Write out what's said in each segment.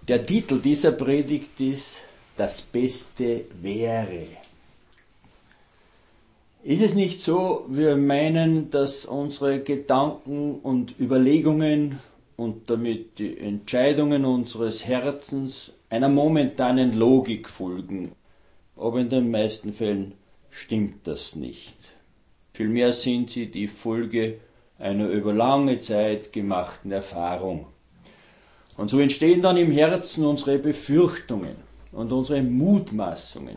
Der Titel dieser Predigt ist Das Beste wäre. Ist es nicht so, wir meinen, dass unsere Gedanken und Überlegungen und damit die Entscheidungen unseres Herzens einer momentanen Logik folgen? Aber in den meisten Fällen stimmt das nicht. Vielmehr sind sie die Folge einer über lange Zeit gemachten Erfahrung. Und so entstehen dann im Herzen unsere Befürchtungen und unsere Mutmaßungen.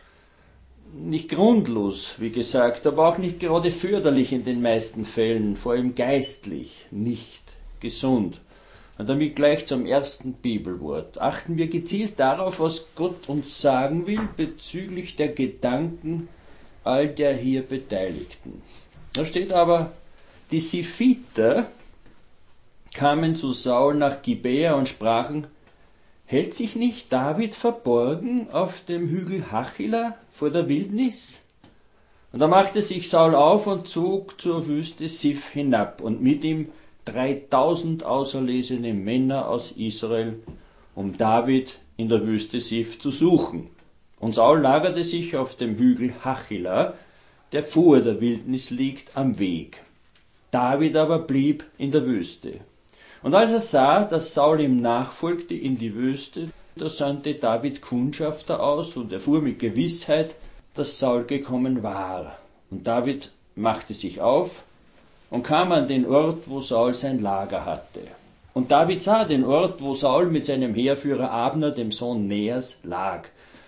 Nicht grundlos, wie gesagt, aber auch nicht gerade förderlich in den meisten Fällen, vor allem geistlich nicht gesund. Und damit gleich zum ersten Bibelwort. Achten wir gezielt darauf, was Gott uns sagen will bezüglich der Gedanken all der hier Beteiligten. Da steht aber, die Siphiter kamen zu Saul nach Gibea und sprachen, hält sich nicht David verborgen auf dem Hügel Hachila vor der Wildnis? Und da machte sich Saul auf und zog zur Wüste Sif hinab und mit ihm 3000 auserlesene Männer aus Israel, um David in der Wüste Sif zu suchen. Und Saul lagerte sich auf dem Hügel Hachila, der vor der Wildnis liegt, am Weg. David aber blieb in der Wüste. Und als er sah, dass Saul ihm nachfolgte in die Wüste, da sandte David Kundschafter aus und erfuhr mit Gewissheit, dass Saul gekommen war. Und David machte sich auf und kam an den Ort, wo Saul sein Lager hatte. Und David sah den Ort, wo Saul mit seinem Heerführer Abner, dem Sohn Neas, lag.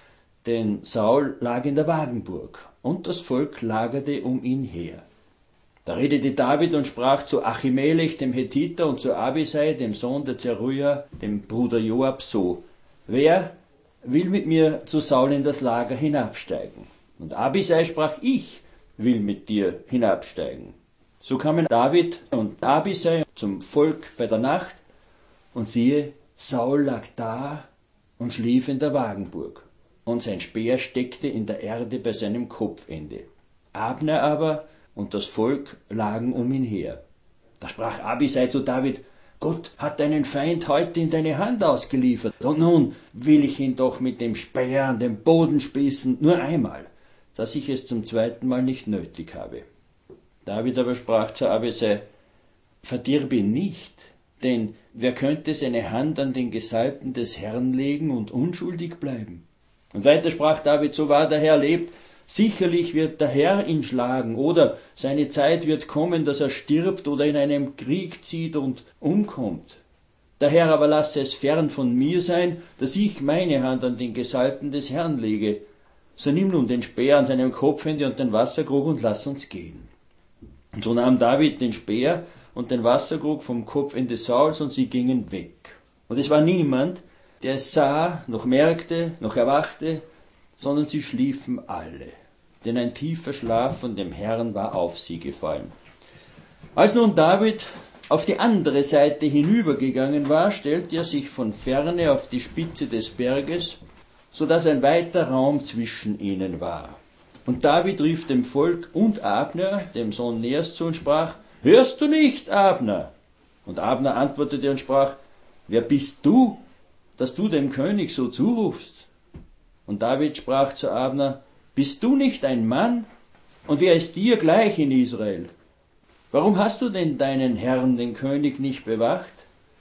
Denn Saul lag in der Wagenburg, und das Volk lagerte um ihn her. Da redete David und sprach zu Achimelech, dem Hethiter, und zu Abisai, dem Sohn der Zeruja, dem Bruder Joab, so: Wer will mit mir zu Saul in das Lager hinabsteigen? Und Abisai sprach: Ich will mit dir hinabsteigen. So kamen David und Abisai zum Volk bei der Nacht, und siehe, Saul lag da und schlief in der Wagenburg, und sein Speer steckte in der Erde bei seinem Kopfende. Abner aber und das Volk lagen um ihn her. Da sprach Abisai zu David: Gott hat deinen Feind heute in deine Hand ausgeliefert, und nun will ich ihn doch mit dem Speer an den Boden spießen, nur einmal, dass ich es zum zweiten Mal nicht nötig habe. David aber sprach zu Abisai: Verdirb ihn nicht, denn wer könnte seine Hand an den Gesalbten des Herrn legen und unschuldig bleiben? Und weiter sprach David: So wahr der Herr lebt, sicherlich wird der Herr ihn schlagen, oder seine Zeit wird kommen, dass er stirbt oder in einem Krieg zieht und umkommt. Der Herr aber lasse es fern von mir sein, dass ich meine Hand an den Gesalbten des Herrn lege. So nimm nun den Speer an seinem Kopfende und den Wasserkrug und lass uns gehen. Und so nahm David den Speer und den Wasserkrug vom Kopfende Sauls, und sie gingen weg. Und es war niemand, der es sah, noch merkte, noch erwachte, sondern sie schliefen alle, denn ein tiefer Schlaf von dem Herrn war auf sie gefallen. Als nun David auf die andere Seite hinübergegangen war, stellte er sich von ferne auf die Spitze des Berges, so dass ein weiter Raum zwischen ihnen war. Und David rief dem Volk und Abner, dem Sohn Neas, zu und sprach: Hörst du nicht, Abner? Und Abner antwortete und sprach: Wer bist du, dass du dem König so zurufst? Und David sprach zu Abner: Bist du nicht ein Mann? Und wer ist dir gleich in Israel? Warum hast du denn deinen Herrn, den König, nicht bewacht?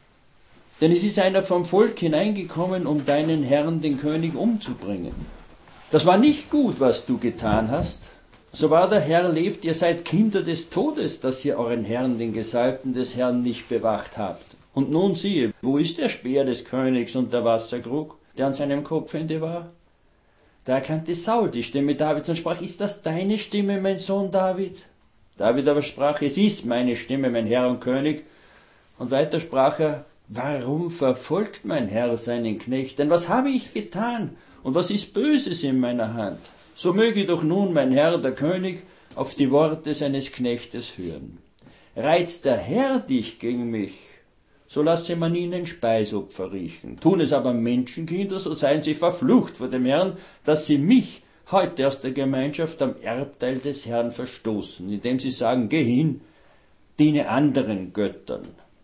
Denn es ist einer vom Volk hineingekommen, um deinen Herrn, den König, umzubringen. Das war nicht gut, was du getan hast. So wahr der Herr lebt, ihr seid Kinder des Todes, dass ihr euren Herrn, den Gesalbten des Herrn, nicht bewacht habt. Und nun siehe, wo ist der Speer des Königs und der Wasserkrug, der an seinem Kopfende war? Da erkannte Saul die Stimme Davids und sprach: Ist das deine Stimme, mein Sohn David? David aber sprach: Es ist meine Stimme, mein Herr und König. Und weiter sprach er: Warum verfolgt mein Herr seinen Knecht? Denn was habe ich getan? Und was ist Böses in meiner Hand? So möge doch nun mein Herr, der König, auf die Worte seines Knechtes hören. Reizt der Herr dich gegen mich, so lasse man ihnen Speisopfer riechen. Tun es aber Menschenkinder, so seien sie verflucht vor dem Herrn, dass sie mich heute aus der Gemeinschaft am Erbteil des Herrn verstoßen, indem sie sagen: Geh hin, diene anderen Göttern.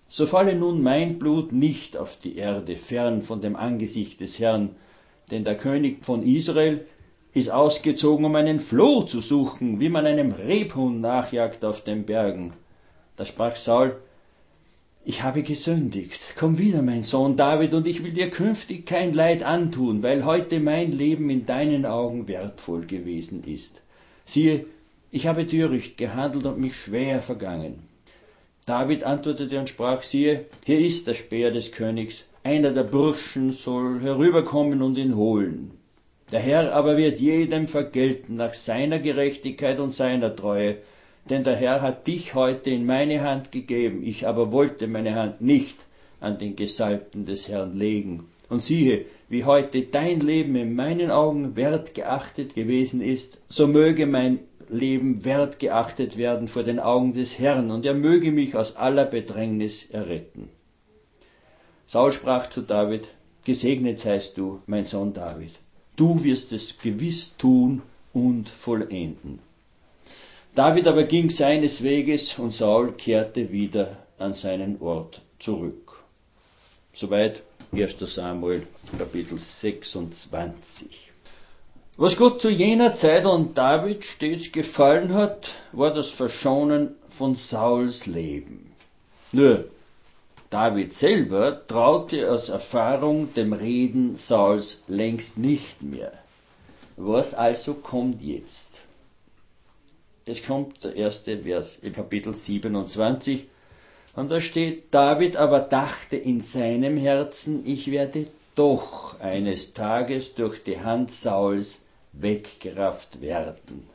So falle nun mein Blut nicht auf die Erde, fern von dem Angesicht des Herrn, denn der König von Israel ist ausgezogen, um einen Floh zu suchen, wie man einem Rebhuhn nachjagt auf den Bergen. Da sprach Saul: Ich habe gesündigt. Komm wieder, mein Sohn David, und ich will dir künftig kein Leid antun, weil heute mein Leben in deinen Augen wertvoll gewesen ist. Siehe, ich habe töricht gehandelt und mich schwer vergangen. David antwortete und sprach: Siehe, hier ist der Speer des Königs. Einer der Burschen soll herüberkommen und ihn holen. Der Herr aber wird jedem vergelten nach seiner Gerechtigkeit und seiner Treue, denn der Herr hat dich heute in meine Hand gegeben. Ich aber wollte meine Hand nicht an den Gesalbten des Herrn legen. Und siehe, wie heute dein Leben in meinen Augen wertgeachtet gewesen ist, so möge mein Leben wertgeachtet werden vor den Augen des Herrn, und er möge mich aus aller Bedrängnis erretten. Saul sprach zu David: Gesegnet seist du, mein Sohn David. Du wirst es gewiss tun und vollenden. David aber ging seines Weges, und Saul kehrte wieder an seinen Ort zurück. Soweit 1. Samuel, Kapitel 26. Was Gott zu jener Zeit an David stets gefallen hat, war das Verschonen von Sauls Leben. Nur David selber traute aus Erfahrung dem Reden Sauls längst nicht mehr. Was also kommt jetzt? Es kommt der erste Vers im Kapitel 27, und da steht: David aber dachte in seinem Herzen, ich werde doch eines Tages durch die Hand Sauls weggerafft werden.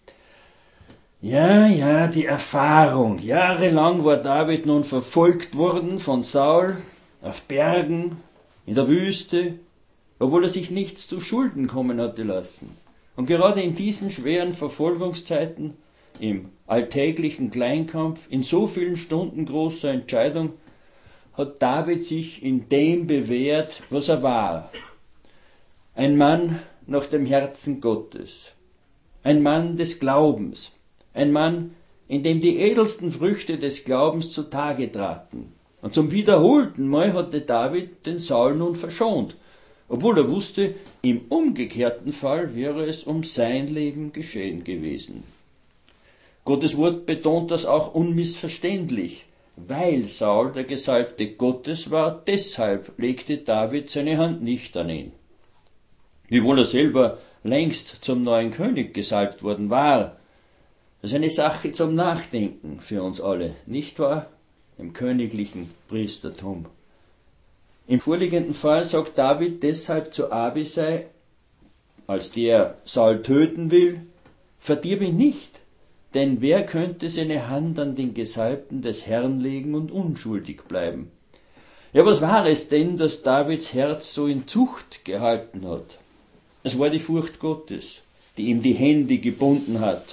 Ja, die Erfahrung. Jahrelang war David nun verfolgt worden von Saul, auf Bergen, in der Wüste, obwohl er sich nichts zu Schulden kommen hatte lassen. Und gerade in diesen schweren Verfolgungszeiten, im alltäglichen Kleinkampf, in so vielen Stunden großer Entscheidung, hat David sich in dem bewährt, was er war. Ein Mann nach dem Herzen Gottes. Ein Mann des Glaubens. Ein Mann, in dem die edelsten Früchte des Glaubens zutage traten. Und zum wiederholten Mal hatte David den Saul nun verschont, obwohl er wusste, im umgekehrten Fall wäre es um sein Leben geschehen gewesen. Gottes Wort betont das auch unmissverständlich. Weil Saul der Gesalbte Gottes war, deshalb legte David seine Hand nicht an ihn. Wiewohl er selber längst zum neuen König gesalbt worden war. Das ist eine Sache zum Nachdenken für uns alle, nicht wahr? Im königlichen Priestertum. Im vorliegenden Fall sagt David deshalb zu Abisai, als der Saul töten will: Verdirb ihn nicht, denn wer könnte seine Hand an den Gesalbten des Herrn legen und unschuldig bleiben? Ja, was war es denn, das Davids Herz so in Zucht gehalten hat? Es war die Furcht Gottes, die ihm die Hände gebunden hat.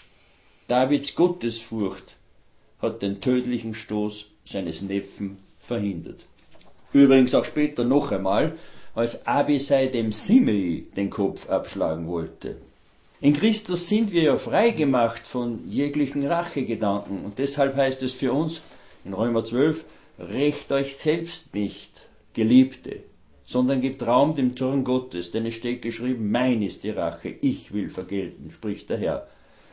Davids Gottesfurcht hat den tödlichen Stoß seines Neffen verhindert. Übrigens auch später noch einmal, als Abisai dem Simei den Kopf abschlagen wollte. In Christus sind wir ja frei gemacht von jeglichen Rachegedanken, und deshalb heißt es für uns in Römer 12, rächt euch selbst nicht, Geliebte, sondern gebt Raum dem Zorn Gottes, denn es steht geschrieben, mein ist die Rache, ich will vergelten, spricht der Herr.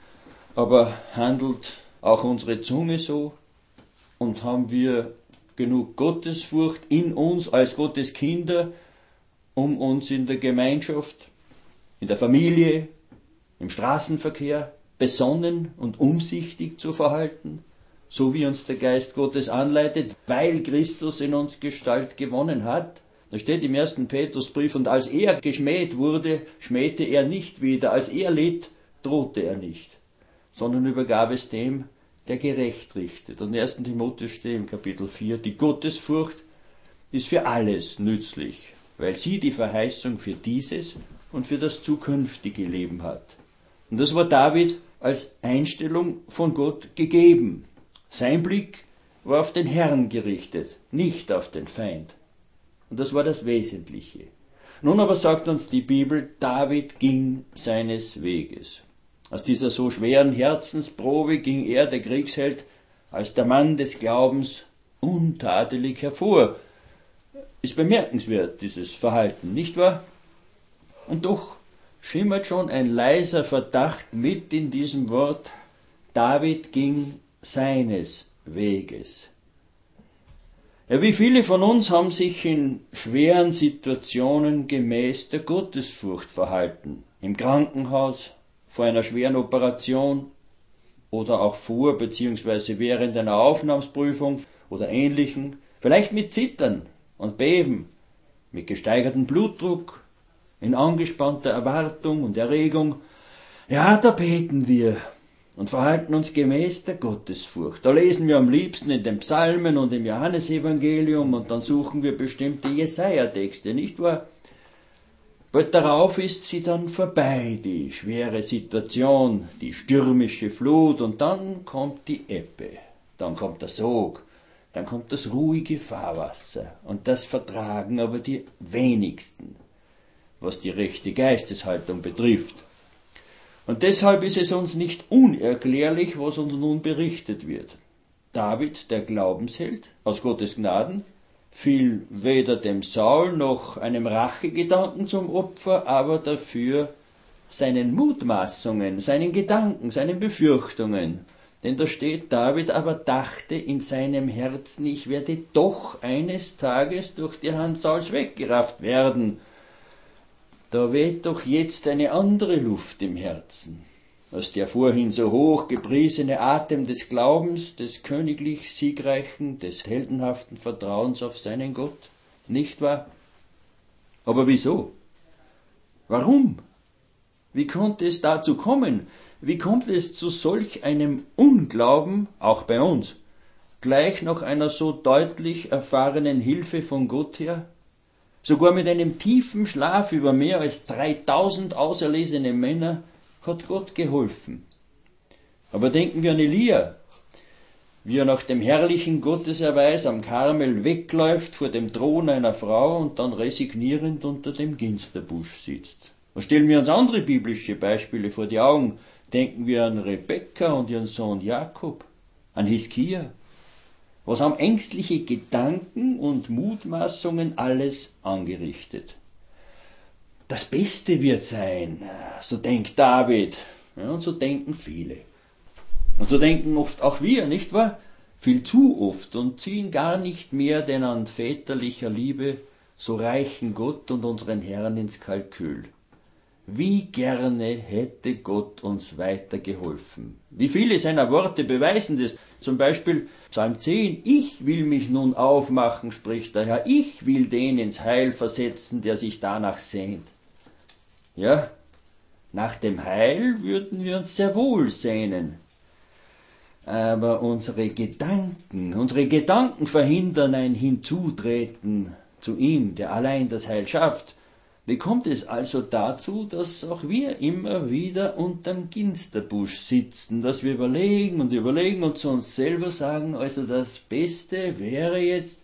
Aber handelt auch unsere Zunge so, und haben wir genug Gottesfurcht in uns als Gottes Kinder, um uns in der Gemeinschaft, in der Familie, im Straßenverkehr besonnen und umsichtig zu verhalten, so wie uns der Geist Gottes anleitet, weil Christus in uns Gestalt gewonnen hat? Da steht im 1. Petrusbrief: Und als er geschmäht wurde, schmähte er nicht wieder, als er litt, drohte er nicht, sondern übergab es dem, der gerecht richtet. Und im 1. Timotheus steht im Kapitel 4, die Gottesfurcht ist für alles nützlich, weil sie die Verheißung für dieses und für das zukünftige Leben hat. Und das war David als Einstellung von Gott gegeben. Sein Blick war auf den Herrn gerichtet, nicht auf den Feind. Und das war das Wesentliche. Nun aber sagt uns die Bibel, David ging seines Weges. Aus dieser so schweren Herzensprobe ging er, der Kriegsheld, als der Mann des Glaubens untadelig hervor. Ist bemerkenswert, dieses Verhalten, nicht wahr? Und doch schimmert schon ein leiser Verdacht mit in diesem Wort: David ging seines Weges. Ja, wie viele von uns haben sich in schweren Situationen gemäß der Gottesfurcht verhalten? Im Krankenhaus, vor einer schweren Operation oder auch vor bzw. während einer Aufnahmeprüfung oder Ähnlichem, vielleicht mit Zittern und Beben, mit gesteigertem Blutdruck, in angespannter Erwartung und Erregung. Ja, da beten wir und verhalten uns gemäß der Gottesfurcht. Da lesen wir am liebsten in den Psalmen und im Johannesevangelium und dann suchen wir bestimmte Jesaja-Texte, nicht wahr? Bald darauf ist sie dann vorbei, die schwere Situation, die stürmische Flut, und dann kommt die Ebbe, dann kommt der Sog, dann kommt das ruhige Fahrwasser, und das vertragen aber die wenigsten, was die rechte Geisteshaltung betrifft. Und deshalb ist es uns nicht unerklärlich, was uns nun berichtet wird. David, der Glaubensheld, aus Gottes Gnaden, fiel weder dem Saul noch einem Rachegedanken zum Opfer, aber dafür seinen Mutmaßungen, seinen Gedanken, seinen Befürchtungen. Denn da steht, David aber dachte in seinem Herzen, ich werde doch eines Tages durch die Hand Sauls weggerafft werden. Da weht doch jetzt eine andere Luft im Herzen, als der vorhin so hoch gepriesene Atem des Glaubens, des königlich siegreichen, des heldenhaften Vertrauens auf seinen Gott, nicht wahr? Aber wieso? Warum? Wie konnte es dazu kommen? Wie kommt es zu solch einem Unglauben, auch bei uns, gleich nach einer so deutlich erfahrenen Hilfe von Gott her? Sogar mit einem tiefen Schlaf über mehr als 3000 auserlesene Männer hat Gott geholfen. Aber denken wir an Elia, wie er nach dem herrlichen Gotteserweis am Karmel wegläuft vor dem Thron einer Frau und dann resignierend unter dem Ginsterbusch sitzt. Und stellen wir uns andere biblische Beispiele vor die Augen. Denken wir an Rebekka und ihren Sohn Jakob, an Hiskia. Was haben ängstliche Gedanken und Mutmaßungen alles angerichtet? Das Beste wird sein, so denkt David, ja, und so denken viele. Und so denken oft auch wir, nicht wahr? Viel zu oft, und ziehen gar nicht mehr den an väterlicher Liebe so reichen Gott und unseren Herrn ins Kalkül. Wie gerne hätte Gott uns weitergeholfen. Wie viele seiner Worte beweisen das? Zum Beispiel Psalm 10, ich will mich nun aufmachen, spricht der Herr, ich will den ins Heil versetzen, der sich danach sehnt. Ja, nach dem Heil würden wir uns sehr wohl sehnen. Aber unsere Gedanken verhindern ein Hinzutreten zu ihm, der allein das Heil schafft. Wie kommt es also dazu, dass auch wir immer wieder unterm Ginsterbusch sitzen, dass wir überlegen und zu uns selber sagen, also das Beste wäre jetzt,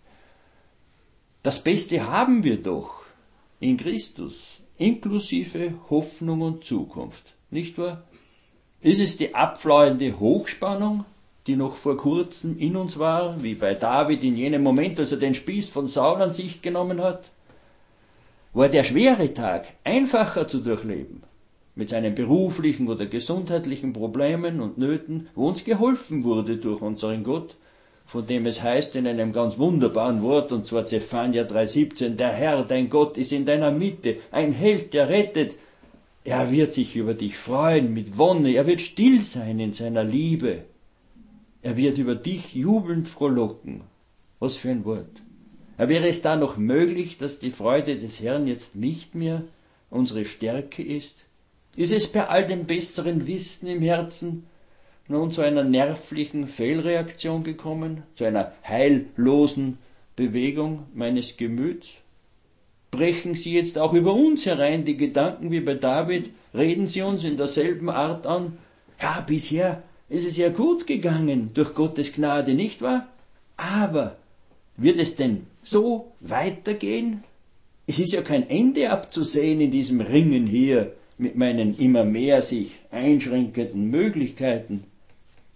das Beste haben wir doch in Christus, inklusive Hoffnung und Zukunft, nicht wahr? Ist es die abflauende Hochspannung, die noch vor kurzem in uns war, wie bei David in jenem Moment, als er den Spieß von Saul an sich genommen hat? War der schwere Tag einfacher zu durchleben, mit seinen beruflichen oder gesundheitlichen Problemen und Nöten, wo uns geholfen wurde durch unseren Gott, von dem es heißt in einem ganz wunderbaren Wort, und zwar Zephania 3,17, der Herr, dein Gott, ist in deiner Mitte, ein Held, der rettet. Er wird sich über dich freuen mit Wonne, er wird still sein in seiner Liebe, er wird über dich jubelnd frohlocken. Was für ein Wort. Wäre es da noch möglich, dass die Freude des Herrn jetzt nicht mehr unsere Stärke ist? Ist es bei all dem besseren Wissen im Herzen nun zu einer nervlichen Fehlreaktion gekommen, zu einer heillosen Bewegung meines Gemüts? Brechen sie jetzt auch über uns herein, die Gedanken wie bei David? Reden sie uns in derselben Art an? Ja, bisher ist es ja gut gegangen, durch Gottes Gnade, nicht wahr? Aber wird es denn so weitergehen? Es ist ja kein Ende abzusehen in diesem Ringen hier mit meinen immer mehr sich einschränkenden Möglichkeiten.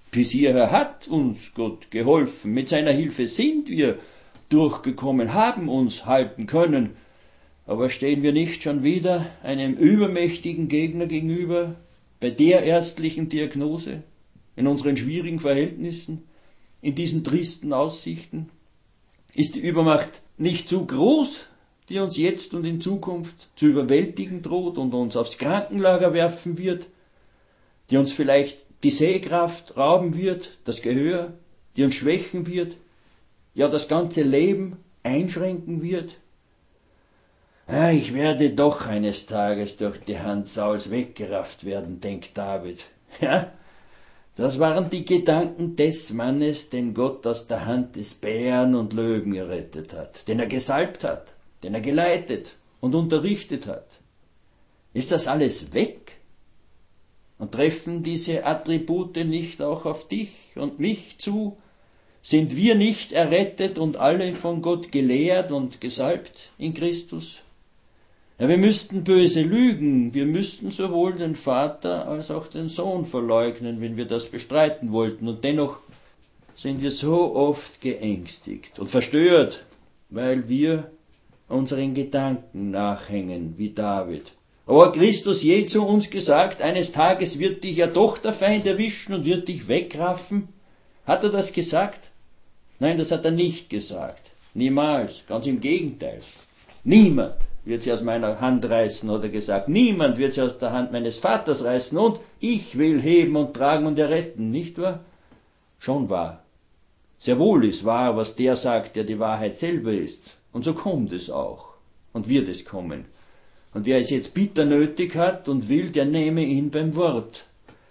Bis hierher hat uns Gott geholfen. Mit seiner Hilfe sind wir durchgekommen, haben uns halten können. Aber stehen wir nicht schon wieder einem übermächtigen Gegner gegenüber, bei der ärztlichen Diagnose, in unseren schwierigen Verhältnissen, in diesen tristen Aussichten? Ist die Übermacht nicht zu groß, die uns jetzt und in Zukunft zu überwältigen droht und uns aufs Krankenlager werfen wird, die uns vielleicht die Sehkraft rauben wird, das Gehör, die uns schwächen wird, ja das ganze Leben einschränken wird? Ich werde doch eines Tages durch die Hand Sauls weggerafft werden, denkt David. Ja, das waren die Gedanken des Mannes, den Gott aus der Hand des Bären und Löwen gerettet hat, den er gesalbt hat, den er geleitet und unterrichtet hat. Ist das alles weg? Und treffen diese Attribute nicht auch auf dich und mich zu? Sind wir nicht errettet und alle von Gott gelehrt und gesalbt in Christus? Ja, wir müssten böse lügen, wir müssten sowohl den Vater als auch den Sohn verleugnen, wenn wir das bestreiten wollten. Und dennoch sind wir so oft geängstigt und verstört, weil wir unseren Gedanken nachhängen, wie David. Aber hat Christus je zu uns gesagt, eines Tages wird dich ja doch der Feind erwischen und wird dich wegraffen? Hat er das gesagt? Nein, das hat er nicht gesagt. Niemals, ganz im Gegenteil. Niemand wird sie aus meiner Hand reißen, oder gesagt. Niemand wird sie aus der Hand meines Vaters reißen und ich will heben und tragen und erretten, nicht wahr? Schon wahr. Sehr wohl ist wahr, was der sagt, der die Wahrheit selber ist. Und so kommt es auch und wird es kommen. Und wer es jetzt bitter nötig hat und will, der nehme ihn beim Wort.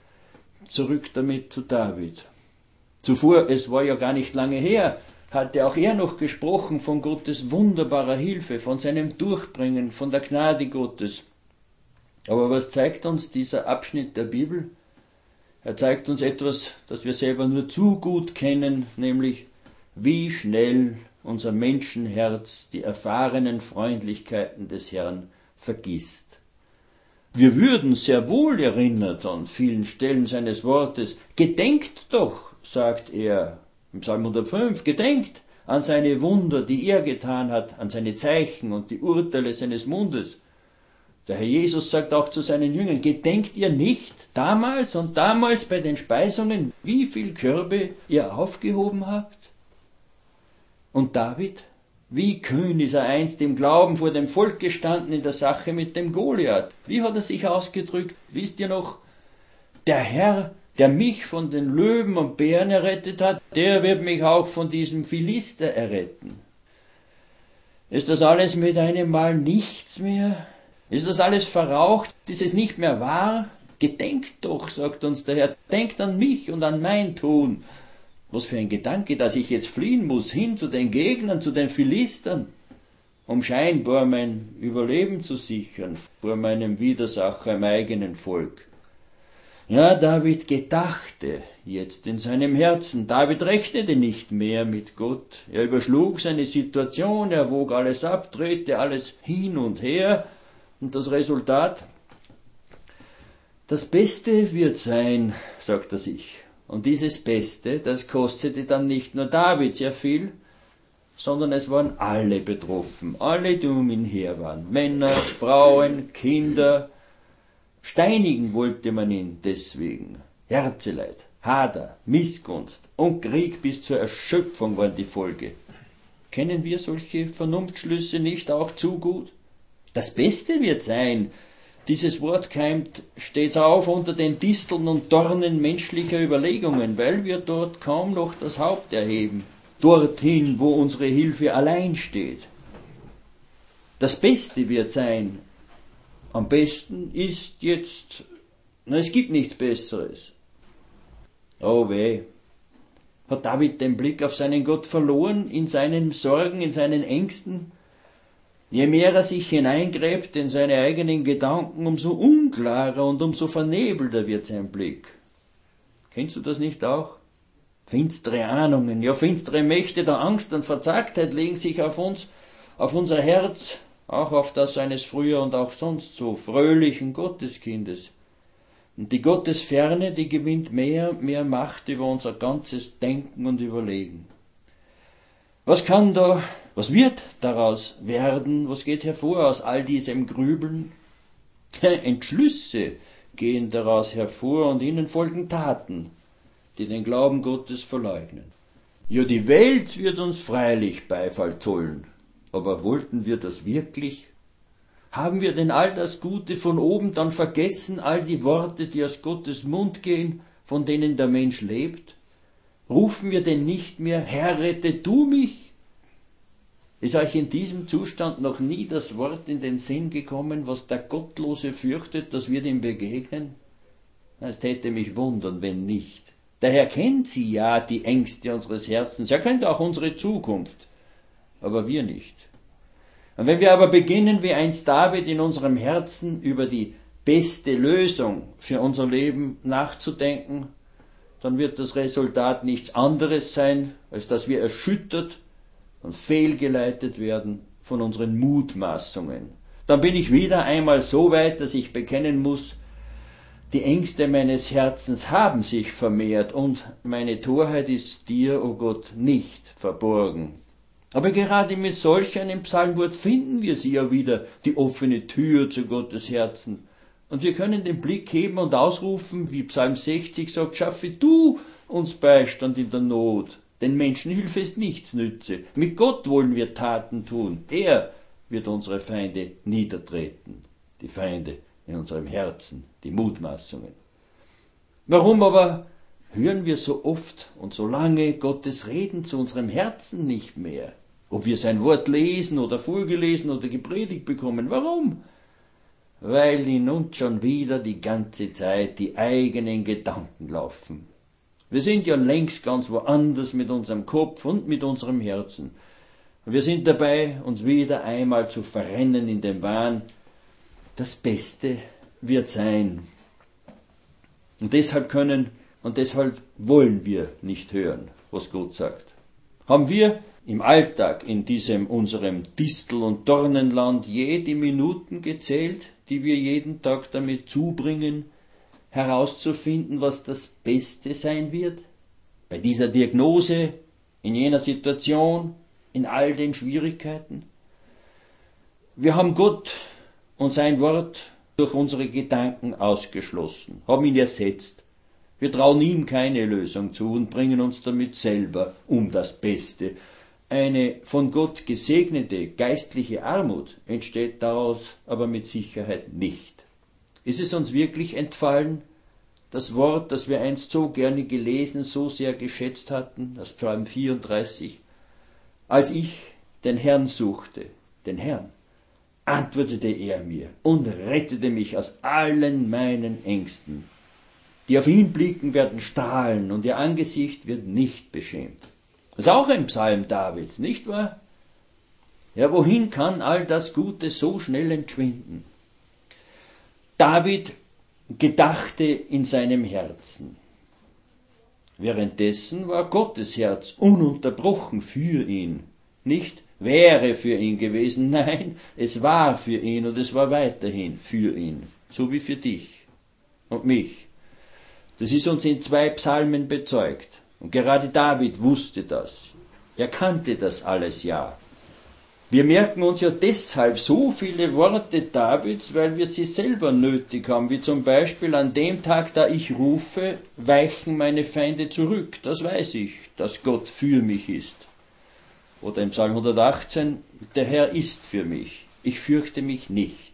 Zurück damit zu David. Zuvor, es war ja gar nicht lange her, hatte auch er noch gesprochen von Gottes wunderbarer Hilfe, von seinem Durchbringen, von der Gnade Gottes. Aber was zeigt uns dieser Abschnitt der Bibel? Er zeigt uns etwas, das wir selber nur zu gut kennen, nämlich wie schnell unser Menschenherz die erfahrenen Freundlichkeiten des Herrn vergisst. Wir würden sehr wohl erinnert an vielen Stellen seines Wortes. Gedenkt doch, sagt er im Psalm 105, gedenkt an seine Wunder, die er getan hat, an seine Zeichen und die Urteile seines Mundes. Der Herr Jesus sagt auch zu seinen Jüngern, gedenkt ihr nicht damals und damals bei den Speisungen, wie viel Körbe ihr aufgehoben habt? Und David, wie kühn ist er einst im Glauben vor dem Volk gestanden in der Sache mit dem Goliath. Wie hat er sich ausgedrückt? Wisst ihr noch? Der Herr, der mich von den Löwen und Bären errettet hat, der wird mich auch von diesem Philister erretten. Ist das alles mit einem Mal nichts mehr? Ist das alles verraucht? Ist es nicht mehr wahr? Gedenkt doch, sagt uns der Herr, denkt an mich und an mein Tun. Was für ein Gedanke, dass ich jetzt fliehen muss, hin zu den Gegnern, zu den Philistern, um scheinbar mein Überleben zu sichern vor meinem Widersacher im eigenen Volk. Ja, David gedachte jetzt in seinem Herzen. David rechnete nicht mehr mit Gott. Er überschlug seine Situation, er wog alles ab, drehte alles hin und her. Und das Resultat? Das Beste wird sein, sagt er sich. Und dieses Beste, das kostete dann nicht nur David sehr viel, sondern es waren alle betroffen, alle, die um ihn her waren. Männer, Frauen, Kinder. Steinigen wollte man ihn deswegen. Herzeleid, Hader, Missgunst und Krieg bis zur Erschöpfung waren die Folge. Kennen wir solche Vernunftschlüsse nicht auch zu gut? Das Beste wird sein, dieses Wort keimt stets auf unter den Disteln und Dornen menschlicher Überlegungen, weil wir dort kaum noch das Haupt erheben, dorthin, wo unsere Hilfe allein steht. Das Beste wird sein, am besten ist jetzt, es gibt nichts Besseres. Oh weh, hat David den Blick auf seinen Gott verloren, in seinen Sorgen, in seinen Ängsten? Je mehr er sich hineingräbt in seine eigenen Gedanken, umso unklarer und umso vernebelter wird sein Blick. Kennst du das nicht auch? Finstere Ahnungen, ja finstere Mächte der Angst und Verzagtheit legen sich auf uns, auf unser Herz, auch auf das eines früher und auch sonst so fröhlichen Gotteskindes. Und die Gottesferne, die gewinnt mehr und mehr Macht über unser ganzes Denken und Überlegen. Was wird daraus werden? Was geht hervor aus all diesem Grübeln? Entschlüsse gehen daraus hervor und ihnen folgen Taten, die den Glauben Gottes verleugnen. Ja, die Welt wird uns freilich Beifall zollen, aber wollten wir das wirklich? Haben wir denn all das Gute von oben dann vergessen, all die Worte, die aus Gottes Mund gehen, von denen der Mensch lebt? Rufen wir denn nicht mehr, Herr, rette du mich? Ist euch in diesem Zustand noch nie das Wort in den Sinn gekommen, was der Gottlose fürchtet, das wird ihm begegnen? Es täte mich wundern, wenn nicht. Der Herr kennt sie ja, die Ängste unseres Herzens. Er kennt auch unsere Zukunft, aber wir nicht. Und wenn wir aber beginnen, wie einst David in unserem Herzen über die beste Lösung für unser Leben nachzudenken, dann wird das Resultat nichts anderes sein, als dass wir erschüttert und fehlgeleitet werden von unseren Mutmaßungen. Dann bin ich wieder einmal so weit, dass ich bekennen muss, die Ängste meines Herzens haben sich vermehrt und meine Torheit ist dir, o Gott, nicht verborgen. Aber gerade mit solch einem Psalmwort finden wir sie ja wieder, die offene Tür zu Gottes Herzen. Und wir können den Blick heben und ausrufen, wie Psalm 60 sagt, schaffe du uns Beistand in der Not. Denn Menschenhilfe ist nichts nütze. Mit Gott wollen wir Taten tun. Er wird unsere Feinde niedertreten. Die Feinde in unserem Herzen, die Mutmaßungen. Warum aber hören wir so oft und so lange Gottes Reden zu unserem Herzen nicht mehr? Ob wir sein Wort lesen oder vorgelesen oder gepredigt bekommen, warum? Weil in uns schon wieder die ganze Zeit die eigenen Gedanken laufen. Wir sind ja längst ganz woanders mit unserem Kopf und mit unserem Herzen. Wir sind dabei, uns wieder einmal zu verrennen in dem Wahn, das Beste wird sein. Und deshalb wollen wir nicht hören, was Gott sagt. Haben wir im Alltag in diesem unserem Distel- und Dornenland die Minuten gezählt, die wir jeden Tag damit zubringen, herauszufinden, was das Beste sein wird? Bei dieser Diagnose, in jener Situation, in all den Schwierigkeiten? Wir haben Gott und sein Wort durch unsere Gedanken ausgeschlossen, haben ihn ersetzt. Wir trauen ihm keine Lösung zu und bringen uns damit selber um das Beste. Eine von Gott gesegnete geistliche Armut entsteht daraus aber mit Sicherheit nicht. Ist es uns wirklich entfallen, das Wort, das wir einst so gerne gelesen, so sehr geschätzt hatten, das Psalm 34, als ich den Herrn suchte, den Herrn, antwortete er mir und rettete mich aus allen meinen Ängsten. Die auf ihn blicken, werden strahlen und ihr Angesicht wird nicht beschämt. Das ist auch ein Psalm Davids, nicht wahr? Ja, wohin kann all das Gute so schnell entschwinden? David gedachte in seinem Herzen. Währenddessen war Gottes Herz ununterbrochen für ihn. Nicht wäre für ihn gewesen, nein, es war für ihn und es war weiterhin für ihn, so wie für dich und mich. Das ist uns in 2 Psalmen bezeugt. Und gerade David wusste das. Er kannte das alles ja. Wir merken uns ja deshalb so viele Worte Davids, weil wir sie selber nötig haben, wie zum Beispiel an dem Tag, da ich rufe, weichen meine Feinde zurück. Das weiß ich, dass Gott für mich ist. Oder im Psalm 118, der Herr ist für mich, ich fürchte mich nicht.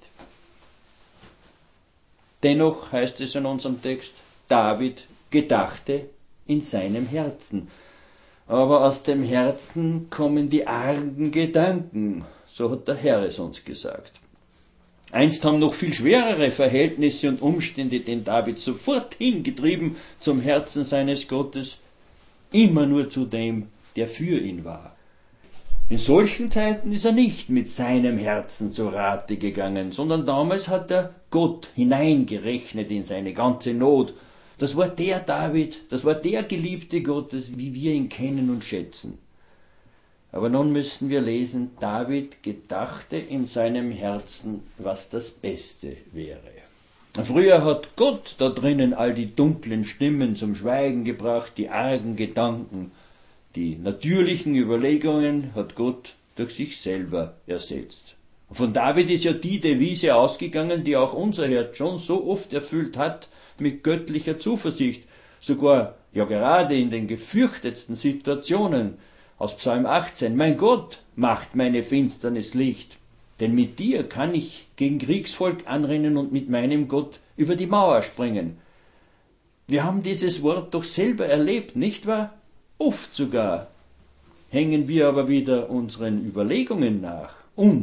Dennoch heißt es in unserem Text, David gedachte in seinem Herzen. Aber aus dem Herzen kommen die argen Gedanken, so hat der Herr es uns gesagt. Einst haben noch viel schwerere Verhältnisse und Umstände den David sofort hingetrieben zum Herzen seines Gottes, immer nur zu dem, der für ihn war. In solchen Zeiten ist er nicht mit seinem Herzen zu Rate gegangen, sondern damals hat er Gott hineingerechnet in seine ganze Not. Das war der David, das war der Geliebte Gottes, wie wir ihn kennen und schätzen. Aber nun müssen wir lesen, David gedachte in seinem Herzen, was das Beste wäre. Früher hat Gott da drinnen all die dunklen Stimmen zum Schweigen gebracht, die argen Gedanken, die natürlichen Überlegungen hat Gott durch sich selber ersetzt. Und von David ist ja die Devise ausgegangen, die auch unser Herz schon so oft erfüllt hat mit göttlicher Zuversicht, sogar ja gerade in den gefürchtetsten Situationen. Aus Psalm 18, mein Gott macht meine Finsternis Licht, denn mit dir kann ich gegen Kriegsvolk anrennen und mit meinem Gott über die Mauer springen. Wir haben dieses Wort doch selber erlebt, nicht wahr? Oft sogar. Hängen wir aber wieder unseren Überlegungen nach,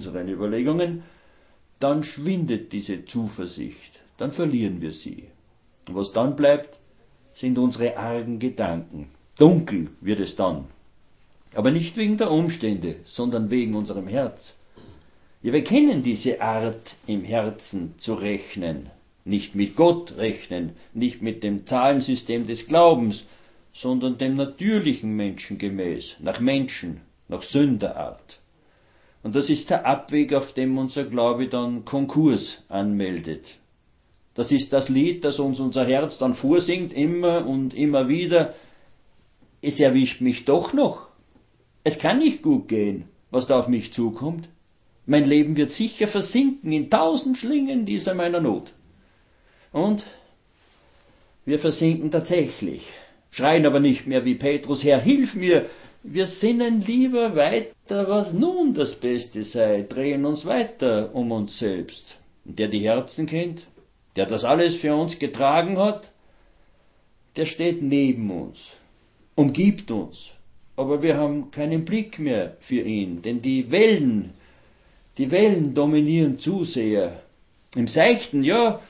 dann schwindet diese Zuversicht, dann verlieren wir sie. Und was dann bleibt, sind unsere argen Gedanken. Dunkel wird es dann. Aber nicht wegen der Umstände, sondern wegen unserem Herz. Ja, wir kennen diese Art, im Herzen zu rechnen. Nicht mit Gott rechnen, nicht mit dem Zahlensystem des Glaubens, sondern dem natürlichen Menschen gemäß, nach Menschen, nach Sünderart. Und das ist der Abweg, auf dem unser Glaube dann Konkurs anmeldet. Das ist das Lied, das uns unser Herz dann vorsingt, immer und immer wieder. Es erwischt mich doch noch. Es kann nicht gut gehen, was da auf mich zukommt. Mein Leben wird sicher versinken in 1000 Schlingen dieser meiner Not. Und wir versinken tatsächlich, schreien aber nicht mehr wie Petrus, Herr, hilf mir. Wir sinnen lieber weiter, was nun das Beste sei, drehen uns weiter um uns selbst. Und der die Herzen kennt, der das alles für uns getragen hat, der steht neben uns, umgibt uns. Aber wir haben keinen Blick mehr für ihn, denn die Wellen dominieren zu sehr. Im Seichten,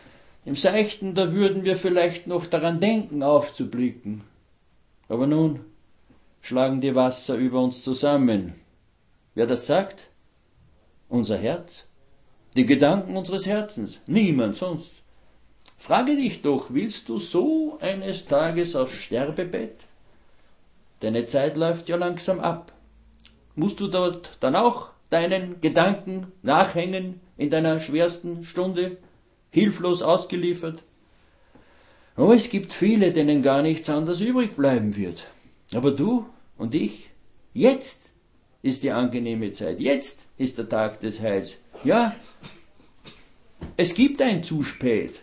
da würden wir vielleicht noch daran denken, aufzublicken. Aber nun schlagen die Wasser über uns zusammen. Wer das sagt? Unser Herz. Die Gedanken unseres Herzens. Niemand sonst. Frage dich doch, willst du so eines Tages aufs Sterbebett? Deine Zeit läuft ja langsam ab. Musst du dort dann auch deinen Gedanken nachhängen in deiner schwersten Stunde, hilflos ausgeliefert? Oh, es gibt viele, denen gar nichts anderes übrig bleiben wird. Aber du und ich, jetzt ist die angenehme Zeit, jetzt ist der Tag des Heils. Ja, es gibt ein zu spät.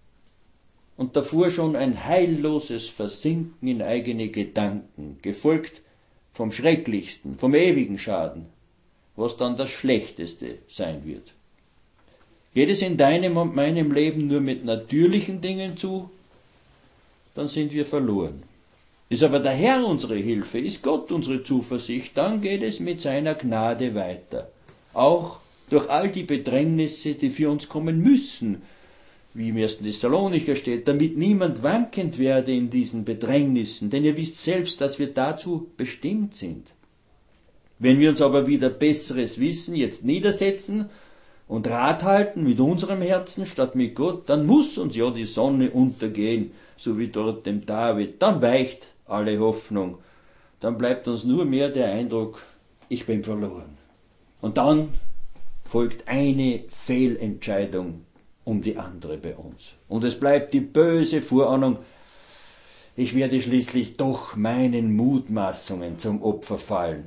Und davor schon ein heilloses Versinken in eigene Gedanken, gefolgt vom Schrecklichsten, vom ewigen Schaden, was dann das Schlechteste sein wird. Geht es in deinem und meinem Leben nur mit natürlichen Dingen zu, dann sind wir verloren. Ist aber der Herr unsere Hilfe, ist Gott unsere Zuversicht, dann geht es mit seiner Gnade weiter. Auch durch all die Bedrängnisse, die für uns kommen müssen, wie im 1. Thessalonicher steht, damit niemand wankend werde in diesen Bedrängnissen, denn ihr wisst selbst, dass wir dazu bestimmt sind. Wenn wir uns aber wieder besseres Wissen jetzt niedersetzen und Rat halten mit unserem Herzen statt mit Gott, dann muss uns ja die Sonne untergehen, so wie dort dem David. Dann weicht alle Hoffnung. Dann bleibt uns nur mehr der Eindruck, ich bin verloren. Und dann folgt eine Fehlentscheidung um die andere bei uns. Und es bleibt die böse Vorahnung, ich werde schließlich doch meinen Mutmaßungen zum Opfer fallen.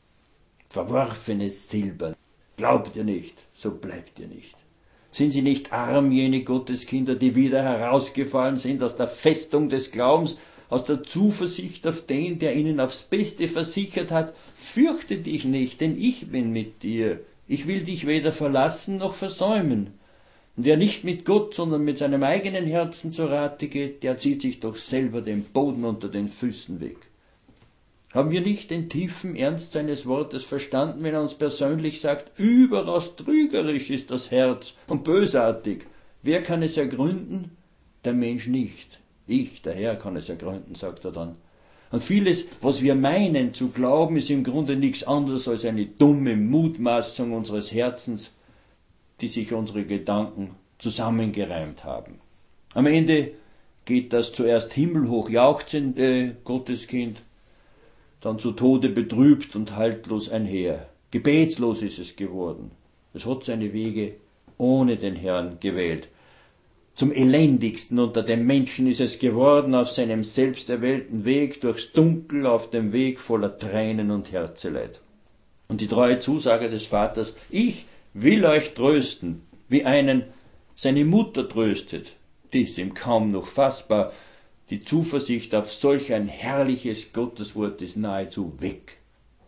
Verworfenes Silber. Glaubt ihr nicht, so bleibt ihr nicht. Sind sie nicht arm, jene Gotteskinder, die wieder herausgefallen sind aus der Festung des Glaubens, aus der Zuversicht auf den, der ihnen aufs Beste versichert hat, fürchte dich nicht, denn ich bin mit dir. Ich will dich weder verlassen noch versäumen. Und wer nicht mit Gott, sondern mit seinem eigenen Herzen zu Rate geht, der zieht sich doch selber den Boden unter den Füßen weg. Haben wir nicht den tiefen Ernst seines Wortes verstanden, wenn er uns persönlich sagt, überaus trügerisch ist das Herz und bösartig. Wer kann es ergründen? Der Mensch nicht. Ich, der Herr, kann es ergründen, sagt er dann. Und vieles, was wir meinen zu glauben, ist im Grunde nichts anderes als eine dumme Mutmaßung unseres Herzens, die sich unsere Gedanken zusammengereimt haben. Am Ende geht das zuerst himmelhoch jauchzende Gotteskind, dann zu Tode betrübt und haltlos einher. Gebetslos ist es geworden. Es hat seine Wege ohne den Herrn gewählt. Zum elendigsten unter den Menschen ist es geworden auf seinem selbst erwählten Weg durchs Dunkel, auf dem Weg voller Tränen und Herzeleid. Und die treue Zusage des Vaters: Ich will euch trösten, wie einen seine Mutter tröstet. Die ist ihm kaum noch fassbar. Die Zuversicht auf solch ein herrliches Gotteswort ist nahezu weg.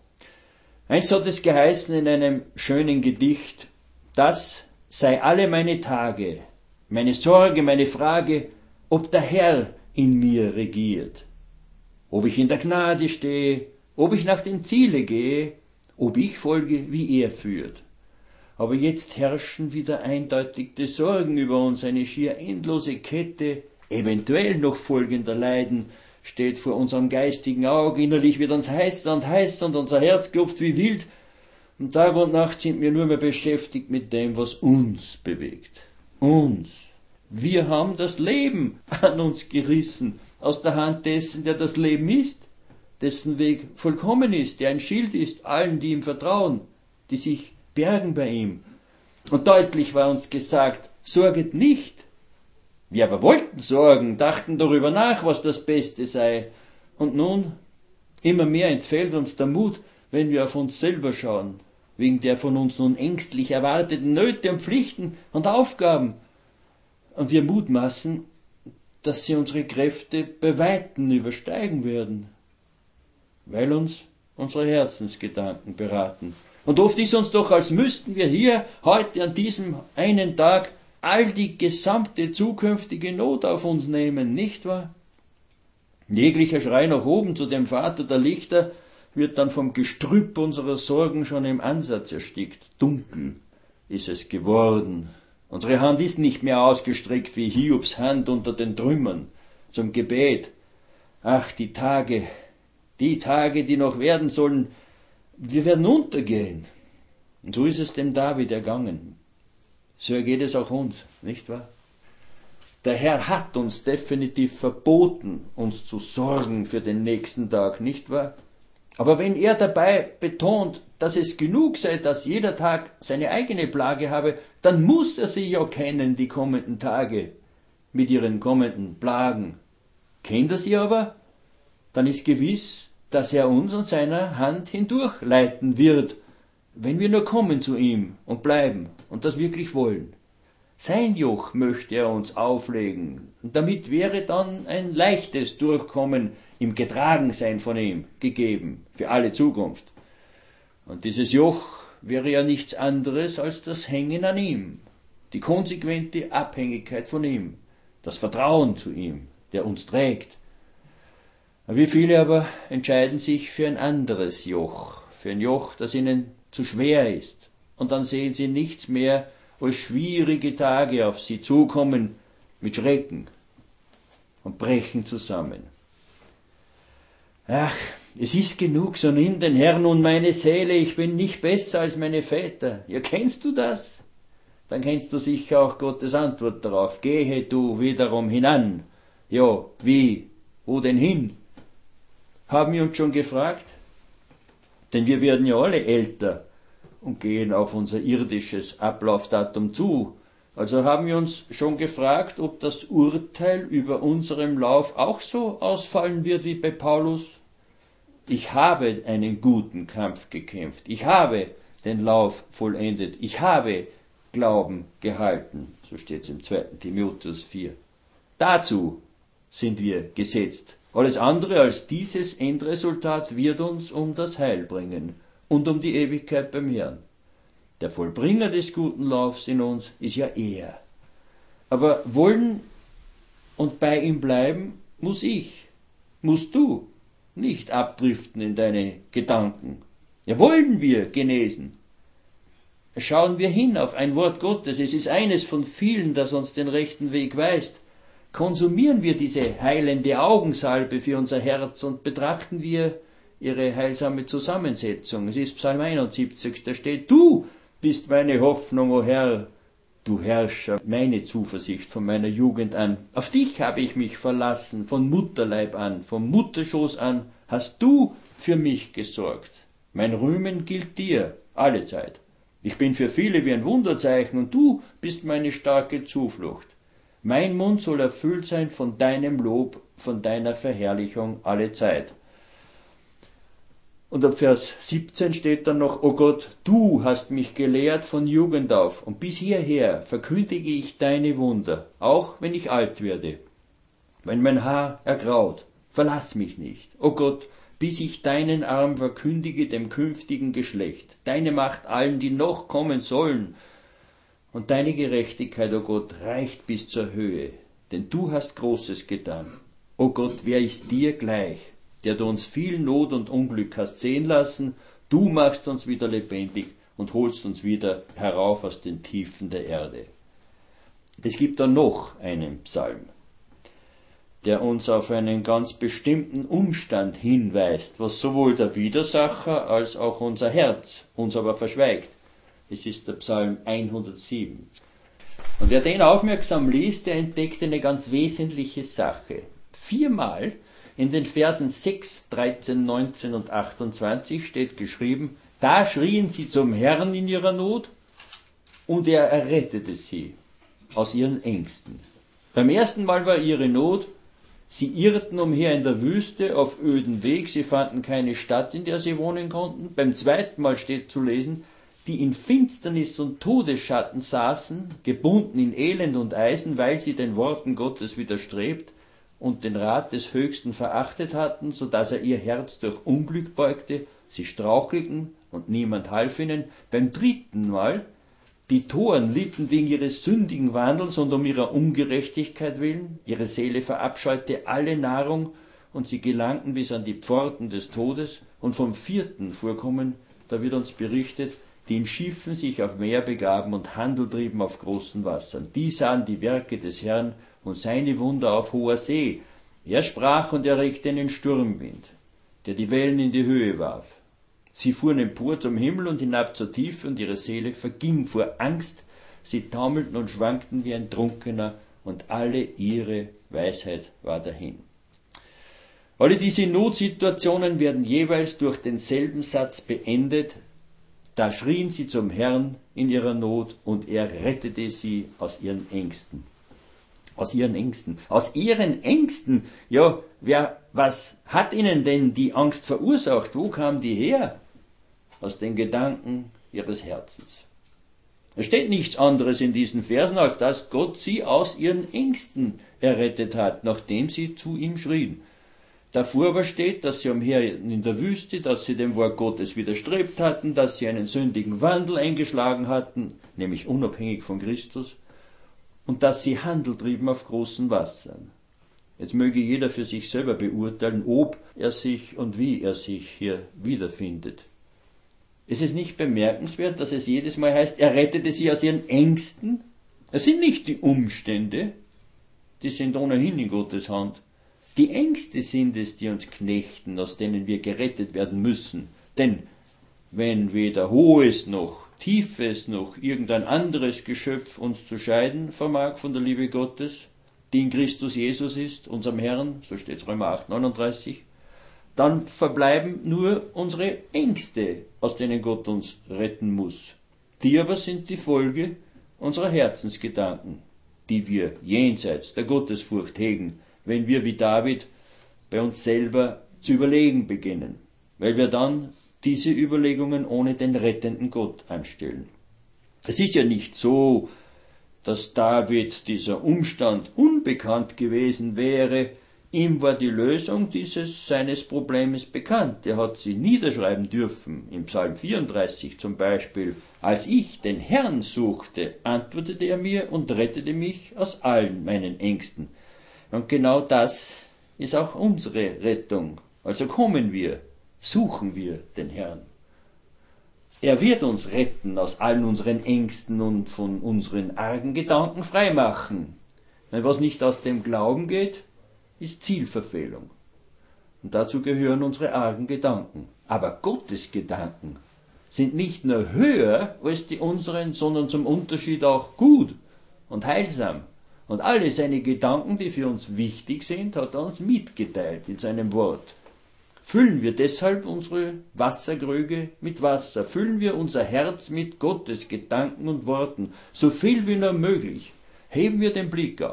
Einst hat es geheißen in einem schönen Gedicht: Das sei alle meine Tage, meine Sorge, meine Frage, ob der Herr in mir regiert, ob ich in der Gnade stehe, ob ich nach dem Ziele gehe, ob ich folge, wie er führt. Aber jetzt herrschen wieder eindeutig die Sorgen über uns, eine schier endlose Kette eventuell noch folgender Leiden steht vor unserem geistigen Auge, innerlich wird uns heißer und unser Herz klopft wie wild, und Tag und Nacht sind wir nur mehr beschäftigt mit dem, was uns bewegt. Uns. Wir haben das Leben an uns gerissen, aus der Hand dessen, der das Leben ist, dessen Weg vollkommen ist, der ein Schild ist allen, die ihm vertrauen, die sich bergen bei ihm. Und deutlich war uns gesagt: Sorget nicht. Wir aber wollten sorgen, dachten darüber nach, was das Beste sei. Und nun, immer mehr entfällt uns der Mut, wenn wir auf uns selber schauen, wegen der von uns nun ängstlich erwarteten Nöte und Pflichten und Aufgaben. Und wir mutmaßen, dass sie unsere Kräfte bei Weitem übersteigen werden, weil uns unsere Herzensgedanken beraten. Und oft ist uns doch, als müssten wir hier, heute, an diesem einen Tag, all die gesamte zukünftige Not auf uns nehmen, nicht wahr? Jeglicher Schrei nach oben zu dem Vater der Lichter wird dann vom Gestrüpp unserer Sorgen schon im Ansatz erstickt. Dunkel ist es geworden. Unsere Hand ist nicht mehr ausgestreckt wie Hiobs Hand unter den Trümmern zum Gebet. Ach, die Tage, die noch werden sollen, wir werden untergehen. Und so ist es dem David ergangen. So ergeht es auch uns, nicht wahr? Der Herr hat uns definitiv verboten, uns zu sorgen für den nächsten Tag, nicht wahr? Aber wenn er dabei betont, dass es genug sei, dass jeder Tag seine eigene Plage habe, dann muss er sie ja kennen, die kommenden Tage, mit ihren kommenden Plagen. Kennt er sie aber, dann ist gewiss, dass er uns an seiner Hand hindurchleiten wird, wenn wir nur kommen zu ihm und bleiben und das wirklich wollen. Sein Joch möchte er uns auflegen, und damit wäre dann ein leichtes Durchkommen im Getragensein von ihm gegeben, für alle Zukunft. Und dieses Joch wäre ja nichts anderes als das Hängen an ihm, die konsequente Abhängigkeit von ihm, das Vertrauen zu ihm, der uns trägt. Wie viele aber entscheiden sich für ein anderes Joch, für ein Joch, das ihnen zu schwer ist, und dann sehen sie nichts mehr als schwierige Tage auf sie zukommen mit Schrecken und brechen zusammen. Ach, es ist genug, so nimm den Herrn nun meine Seele, ich bin nicht besser als meine Väter. Ja, kennst du das? Dann kennst du sicher auch Gottes Antwort darauf. Gehe du wiederum hinan. Ja, wie? Wo denn hin? Haben wir uns schon gefragt? Denn wir werden ja alle älter und gehen auf unser irdisches Ablaufdatum zu. Also haben wir uns schon gefragt, ob das Urteil über unserem Lauf auch so ausfallen wird wie bei Paulus. Ich habe einen guten Kampf gekämpft. Ich habe den Lauf vollendet. Ich habe Glauben gehalten. So steht es im 2. Timotheus 4. Dazu sind wir gesetzt. Alles andere als dieses Endresultat wird uns um das Heil bringen und um die Ewigkeit beim Herrn. Der Vollbringer des guten Laufs in uns ist ja er. Aber wollen und bei ihm bleiben muss ich, musst du nicht abdriften in deine Gedanken. Ja, wollen wir genesen? Schauen wir hin auf ein Wort Gottes. Es ist eines von vielen, das uns den rechten Weg weist. Konsumieren wir diese heilende Augensalbe für unser Herz und betrachten wir ihre heilsame Zusammensetzung. Es ist Psalm 71, da steht: Du bist meine Hoffnung, o Herr, du Herrscher, meine Zuversicht von meiner Jugend an. Auf dich habe ich mich verlassen, von Mutterleib an, vom Mutterschoß an hast du für mich gesorgt. Mein Rühmen gilt dir, alle Zeit. Ich bin für viele wie ein Wunderzeichen und du bist meine starke Zuflucht. Mein Mund soll erfüllt sein von deinem Lob, von deiner Verherrlichung alle Zeit. Und ab Vers 17 steht dann noch, O Gott, du hast mich gelehrt von Jugend auf, und bis hierher verkündige ich deine Wunder, auch wenn ich alt werde. Wenn mein Haar ergraut, verlass mich nicht. O Gott, bis ich deinen Arm verkündige dem künftigen Geschlecht, deine Macht allen, die noch kommen sollen. Und deine Gerechtigkeit, o Gott, reicht bis zur Höhe, denn du hast Großes getan. O Gott, wer ist dir gleich, der du uns viel Not und Unglück hast sehen lassen, du machst uns wieder lebendig und holst uns wieder herauf aus den Tiefen der Erde. Es gibt dann noch einen Psalm, der uns auf einen ganz bestimmten Umstand hinweist, was sowohl der Widersacher als auch unser Herz uns aber verschweigt. Es ist der Psalm 107. Und wer den aufmerksam liest, der entdeckt eine ganz wesentliche Sache. 4-mal in den Versen 6, 13, 19 und 28 steht geschrieben, da schrien sie zum Herrn in ihrer Not und er errettete sie aus ihren Ängsten. Beim ersten Mal war ihre Not, sie irrten umher in der Wüste auf öden Weg, sie fanden keine Stadt, in der sie wohnen konnten. Beim zweiten Mal steht zu lesen, die in Finsternis und Todesschatten saßen, gebunden in Elend und Eisen, weil sie den Worten Gottes widerstrebt und den Rat des Höchsten verachtet hatten, so dass er ihr Herz durch Unglück beugte, sie strauchelten und niemand half ihnen. Beim dritten Mal, die Toren litten wegen ihres sündigen Wandels und um ihrer Ungerechtigkeit willen, ihre Seele verabscheute alle Nahrung und sie gelangten bis an die Pforten des Todes. Und vom vierten Vorkommen, da wird uns berichtet, die in Schiffen sich auf Meer begaben und Handel trieben auf großen Wassern. Die sahen die Werke des Herrn und seine Wunder auf hoher See. Er sprach und erregte einen Sturmwind, der die Wellen in die Höhe warf. Sie fuhren empor zum Himmel und hinab zur Tiefe, und ihre Seele verging vor Angst. Sie taumelten und schwankten wie ein Trunkener, und alle ihre Weisheit war dahin. Alle diese Notsituationen werden jeweils durch denselben Satz beendet. Da schrien sie zum Herrn in ihrer Not, und er rettete sie aus ihren Ängsten. Aus ihren Ängsten. Aus ihren Ängsten. Ja, was hat ihnen denn die Angst verursacht? Wo kam die her? Aus den Gedanken ihres Herzens. Es steht nichts anderes in diesen Versen, als dass Gott sie aus ihren Ängsten errettet hat, nachdem sie zu ihm schrien. Davor aber steht, dass sie umher in der Wüste, dass sie dem Wort Gottes widerstrebt hatten, dass sie einen sündigen Wandel eingeschlagen hatten, nämlich unabhängig von Christus, und dass sie Handel trieben auf großen Wassern. Jetzt möge jeder für sich selber beurteilen, ob er sich und wie er sich hier wiederfindet. Ist es nicht bemerkenswert, dass es jedes Mal heißt, er rettete sie aus ihren Ängsten? Es sind nicht die Umstände, die sind ohnehin in Gottes Hand. Die Ängste sind es, die uns knechten, aus denen wir gerettet werden müssen. Denn wenn weder Hohes noch Tiefes noch irgendein anderes Geschöpf uns zu scheiden vermag von der Liebe Gottes, die in Christus Jesus ist, unserem Herrn, so steht es Römer 8, 39, dann verbleiben nur unsere Ängste, aus denen Gott uns retten muss. Die aber sind die Folge unserer Herzensgedanken, die wir jenseits der Gottesfurcht hegen, wenn wir wie David bei uns selber zu überlegen beginnen, weil wir dann diese Überlegungen ohne den rettenden Gott anstellen. Es ist ja nicht so, dass David dieser Umstand unbekannt gewesen wäre. Ihm war die Lösung seines Problems bekannt. Er hat sie niederschreiben dürfen. Im Psalm 34 zum Beispiel. Als ich den Herrn suchte, antwortete er mir und rettete mich aus allen meinen Ängsten. Und genau das ist auch unsere Rettung. Also kommen wir, suchen wir den Herrn. Er wird uns retten aus allen unseren Ängsten und von unseren argen Gedanken freimachen. Denn was nicht aus dem Glauben geht, ist Zielverfehlung. Und dazu gehören unsere argen Gedanken. Aber Gottes Gedanken sind nicht nur höher als die unseren, sondern zum Unterschied auch gut und heilsam. Und alle seine Gedanken, die für uns wichtig sind, hat er uns mitgeteilt in seinem Wort. Füllen wir deshalb unsere Wasserkrüge mit Wasser, füllen wir unser Herz mit Gottes Gedanken und Worten, so viel wie nur möglich. Heben wir den Blick auf,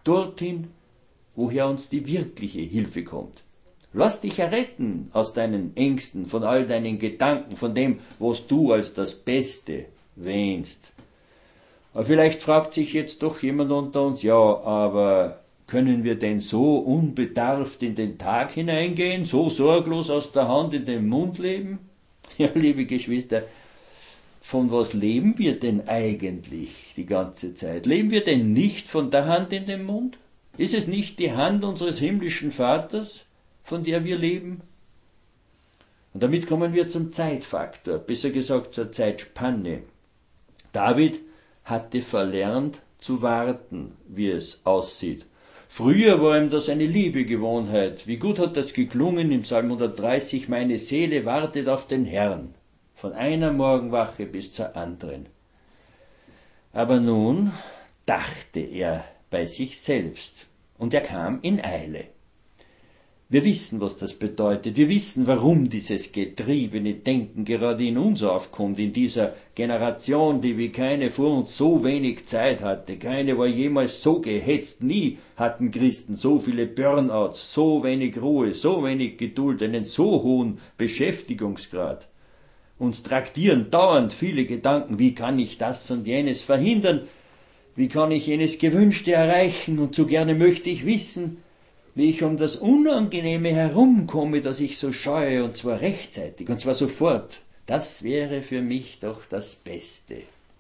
dorthin, woher uns die wirkliche Hilfe kommt. Lass dich erretten aus deinen Ängsten, von all deinen Gedanken, von dem, was du als das Beste wähnst. Aber vielleicht fragt sich jetzt doch jemand unter uns, ja, aber können wir denn so unbedarft in den Tag hineingehen, so sorglos aus der Hand in den Mund leben? Ja, liebe Geschwister, von was leben wir denn eigentlich die ganze Zeit? Leben wir denn nicht von der Hand in den Mund? Ist es nicht die Hand unseres himmlischen Vaters, von der wir leben? Und damit kommen wir zum Zeitfaktor, besser gesagt zur Zeitspanne. David hatte verlernt zu warten, wie es aussieht. Früher war ihm das eine Liebegewohnheit. Wie gut hat das geklungen im Psalm 130, meine Seele wartet auf den Herrn, von einer Morgenwache bis zur anderen. Aber nun dachte er bei sich selbst und er kam in Eile. Wir wissen, was das bedeutet. Wir wissen, warum dieses getriebene Denken gerade in uns aufkommt, in dieser Generation, die wie keine vor uns so wenig Zeit hatte. Keine war jemals so gehetzt. Nie hatten Christen so viele Burnouts, so wenig Ruhe, so wenig Geduld, einen so hohen Beschäftigungsgrad. Uns traktieren dauernd viele Gedanken. Wie kann ich das und jenes verhindern? Wie kann ich jenes Gewünschte erreichen? Und so gerne möchte ich wissen, wie ich um das Unangenehme herumkomme, das ich so scheue, und zwar rechtzeitig, und zwar sofort. Das wäre für mich doch das Beste.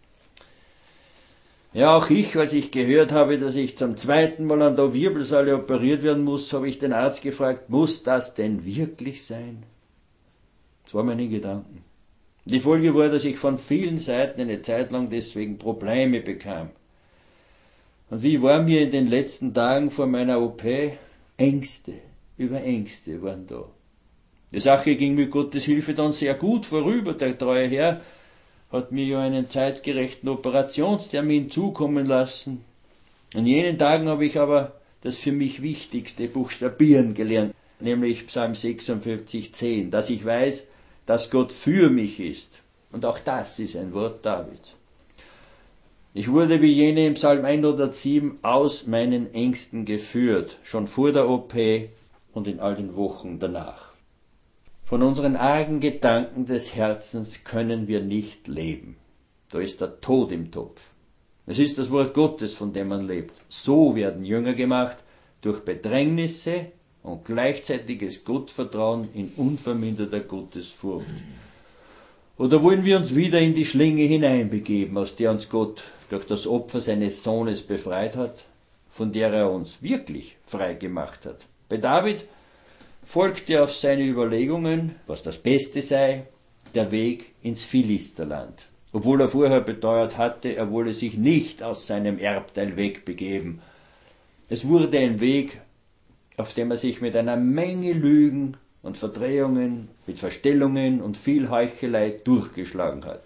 Ja, auch ich, als ich gehört habe, dass ich zum zweiten Mal an der Wirbelsäule operiert werden muss, habe ich den Arzt gefragt, muss das denn wirklich sein? Das war meine Gedanken. Die Folge war, dass ich von vielen Seiten eine Zeit lang deswegen Probleme bekam. Und wie war mir in den letzten Tagen vor meiner OP? Ängste über Ängste waren da. Die Sache ging mit Gottes Hilfe dann sehr gut vorüber. Der treue Herr hat mir ja einen zeitgerechten Operationstermin zukommen lassen. An jenen Tagen habe ich aber das für mich Wichtigste buchstabieren gelernt, nämlich Psalm 56,10, dass ich weiß, dass Gott für mich ist. Und auch das ist ein Wort Davids. Ich wurde wie jene im Psalm 107 aus meinen Ängsten geführt, schon vor der OP und in all den Wochen danach. Von unseren argen Gedanken des Herzens können wir nicht leben. Da ist der Tod im Topf. Es ist das Wort Gottes, von dem man lebt. So werden Jünger gemacht, durch Bedrängnisse und gleichzeitiges Gottvertrauen in unverminderter Gottesfurcht. Oder wollen wir uns wieder in die Schlinge hineinbegeben, aus der uns Gott durch das Opfer seines Sohnes befreit hat, von der er uns wirklich frei gemacht hat? Bei David folgte auf seine Überlegungen, was das Beste sei, der Weg ins Philisterland, obwohl er vorher beteuert hatte, er wolle sich nicht aus seinem Erbteil wegbegeben. Es wurde ein Weg, auf dem er sich mit einer Menge Lügen und Verdrehungen, mit Verstellungen und viel Heuchelei durchgeschlagen hat.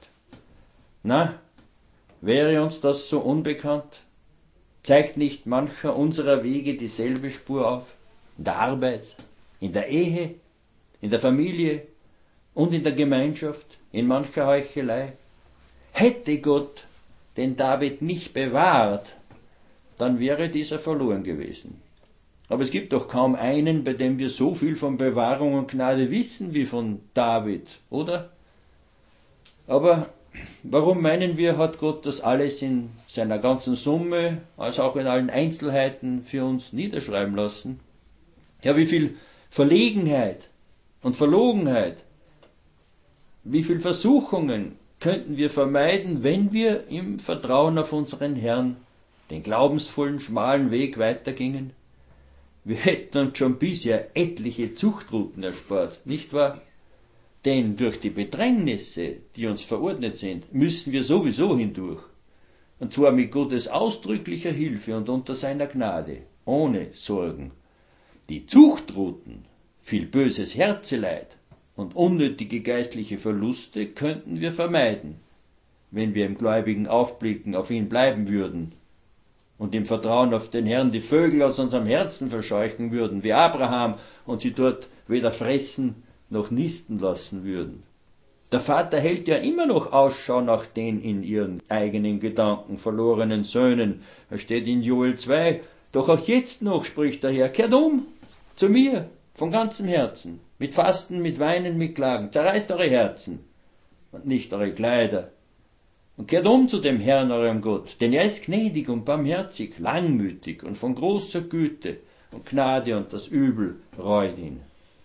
Na, wäre uns das so unbekannt? Zeigt nicht mancher unserer Wege dieselbe Spur auf? In der Arbeit, in der Ehe, in der Familie und in der Gemeinschaft, in mancher Heuchelei? Hätte Gott den David nicht bewahrt, dann wäre dieser verloren gewesen. Aber es gibt doch kaum einen, bei dem wir so viel von Bewahrung und Gnade wissen wie von David, oder? Aber warum meinen wir, hat Gott das alles in seiner ganzen Summe, als auch in allen Einzelheiten für uns niederschreiben lassen? Ja, wie viel Verlegenheit und Verlogenheit, wie viel Versuchungen könnten wir vermeiden, wenn wir im Vertrauen auf unseren Herrn den glaubensvollen, schmalen Weg weitergingen? Wir hätten uns schon bisher etliche Zuchtrouten erspart, nicht wahr? Denn durch die Bedrängnisse, die uns verordnet sind, müssen wir sowieso hindurch. Und zwar mit Gottes ausdrücklicher Hilfe und unter seiner Gnade, ohne Sorgen. Die Zuchtrouten, viel böses Herzeleid und unnötige geistliche Verluste könnten wir vermeiden, wenn wir im gläubigen Aufblicken auf ihn bleiben würden und im Vertrauen auf den Herrn die Vögel aus unserem Herzen verscheuchen würden, wie Abraham, und sie dort weder fressen noch nisten lassen würden. Der Vater hält ja immer noch Ausschau nach den in ihren eigenen Gedanken verlorenen Söhnen. Es steht in Joel 2, Doch auch jetzt noch, spricht der Herr, kehrt um zu mir von ganzem Herzen, mit Fasten, mit Weinen, mit Klagen. Zerreißt eure Herzen und nicht eure Kleider. Und kehrt um zu dem Herrn, eurem Gott, denn er ist gnädig und barmherzig, langmütig und von großer Güte und Gnade, und das Übel reut ihn.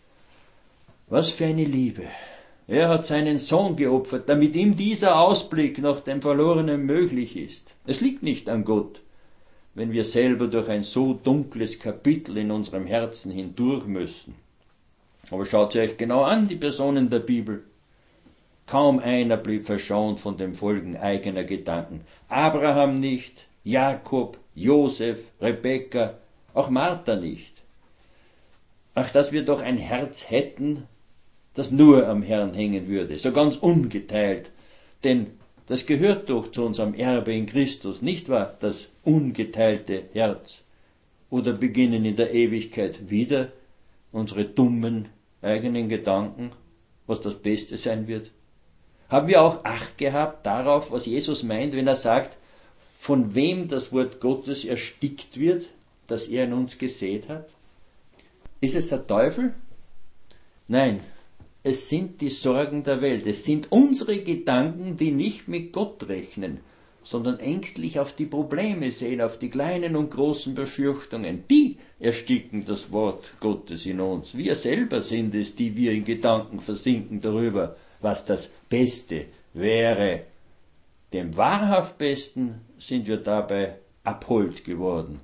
Was für eine Liebe! Er hat seinen Sohn geopfert, damit ihm dieser Ausblick nach dem Verlorenen möglich ist. Es liegt nicht an Gott, wenn wir selber durch ein so dunkles Kapitel in unserem Herzen hindurch müssen. Aber schaut euch genau an, die Personen der Bibel. Kaum einer blieb verschont von den Folgen eigener Gedanken. Abraham nicht, Jakob, Josef, Rebekka, auch Martha nicht. Ach, dass wir doch ein Herz hätten, das nur am Herrn hängen würde, so ganz ungeteilt. Denn das gehört doch zu unserem Erbe in Christus, nicht wahr? Das ungeteilte Herz. Oder beginnen in der Ewigkeit wieder unsere dummen eigenen Gedanken, was das Beste sein wird? Haben wir auch Acht gehabt darauf, was Jesus meint, wenn er sagt, von wem das Wort Gottes erstickt wird, das er in uns gesät hat? Ist es der Teufel? Nein, es sind die Sorgen der Welt. Es sind unsere Gedanken, die nicht mit Gott rechnen, sondern ängstlich auf die Probleme sehen, auf die kleinen und großen Befürchtungen. Die ersticken das Wort Gottes in uns. Wir selber sind es, die wir in Gedanken versinken darüber, was das Beste wäre. Dem wahrhaft Besten sind wir dabei abhold geworden.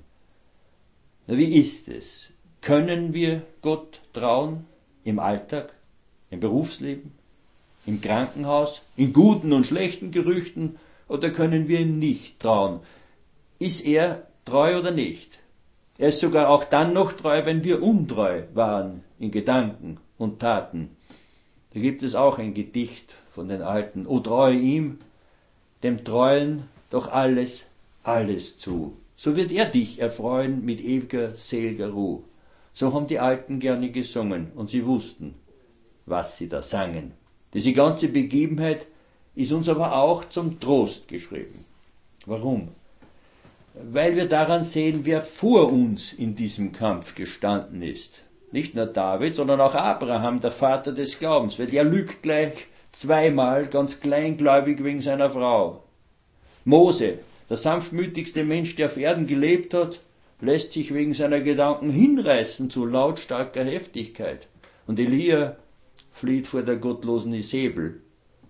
Wie ist es? Können wir Gott trauen im Alltag, im Berufsleben, im Krankenhaus, in guten und schlechten Gerüchten, oder können wir ihm nicht trauen? Ist er treu oder nicht? Er ist sogar auch dann noch treu, wenn wir untreu waren in Gedanken und Taten. Da gibt es auch ein Gedicht von den Alten. O treue ihm, dem Treuen doch alles, alles zu. So wird er dich erfreuen mit ewiger, seliger Ruhe. So haben die Alten gerne gesungen, und sie wussten, was sie da sangen. Diese ganze Begebenheit ist uns aber auch zum Trost geschrieben. Warum? Weil wir daran sehen, wer vor uns in diesem Kampf gestanden ist. Nicht nur David, sondern auch Abraham, der Vater des Glaubens, weil er lügt gleich zweimal ganz kleingläubig wegen seiner Frau. Mose, der sanftmütigste Mensch, der auf Erden gelebt hat, lässt sich wegen seiner Gedanken hinreißen zu lautstarker Heftigkeit. Und Elia flieht vor der gottlosen Isabel,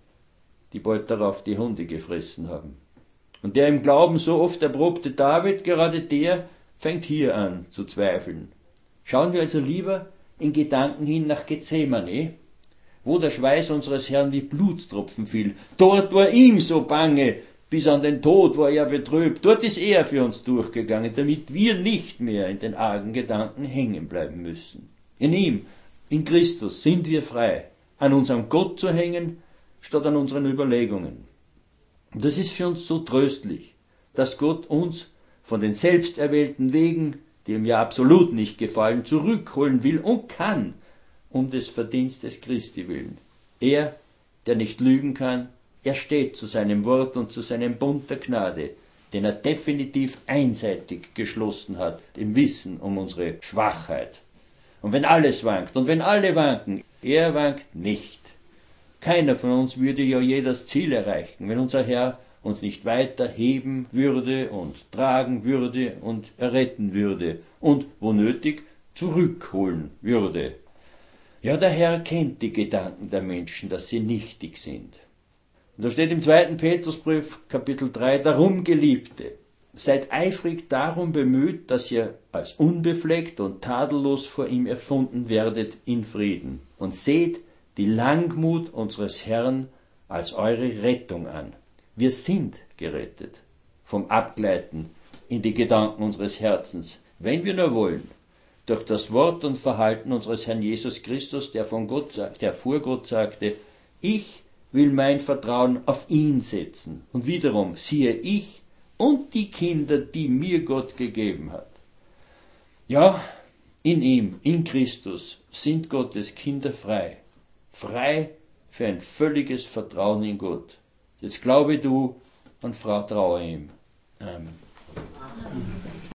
die bald darauf die Hunde gefressen haben. Und der im Glauben so oft erprobte David, gerade der, fängt hier an zu zweifeln. Schauen wir also lieber in Gedanken hin nach Gethsemane, wo der Schweiß unseres Herrn wie Blutstropfen fiel. Dort war ihm so bange, bis an den Tod war er betrübt. Dort ist er für uns durchgegangen, damit wir nicht mehr in den argen Gedanken hängen bleiben müssen. In ihm, in Christus, sind wir frei, an unserem Gott zu hängen, statt an unseren Überlegungen. Und das ist für uns so tröstlich, dass Gott uns von den selbsterwählten Wegen, die ihm ja absolut nicht gefallen, zurückholen will und kann, um des Verdienstes Christi willen. Er, der nicht lügen kann, er steht zu seinem Wort und zu seinem Bund der Gnade, den er definitiv einseitig geschlossen hat, im Wissen um unsere Schwachheit. Und wenn alles wankt und wenn alle wanken, er wankt nicht. Keiner von uns würde ja je das Ziel erreichen, wenn unser Herr uns nicht weiter heben würde und tragen würde und erretten würde und, wo nötig, zurückholen würde. Ja, der Herr kennt die Gedanken der Menschen, dass sie nichtig sind. Und da steht im 2. Petrusbrief, Kapitel 3, darum, Geliebte, seid eifrig darum bemüht, dass ihr als unbefleckt und tadellos vor ihm erfunden werdet in Frieden. Und seht die Langmut unseres Herrn als eure Rettung an. Wir sind gerettet vom Abgleiten in die Gedanken unseres Herzens, wenn wir nur wollen, durch das Wort und Verhalten unseres Herrn Jesus Christus, der vor Gott sagte, ich will mein Vertrauen auf ihn setzen. Und wiederum, siehe ich und die Kinder, die mir Gott gegeben hat. Ja, in ihm, in Christus, sind Gottes Kinder frei. Frei für ein völliges Vertrauen in Gott. Jetzt glaube du und vertraue ihm. Amen.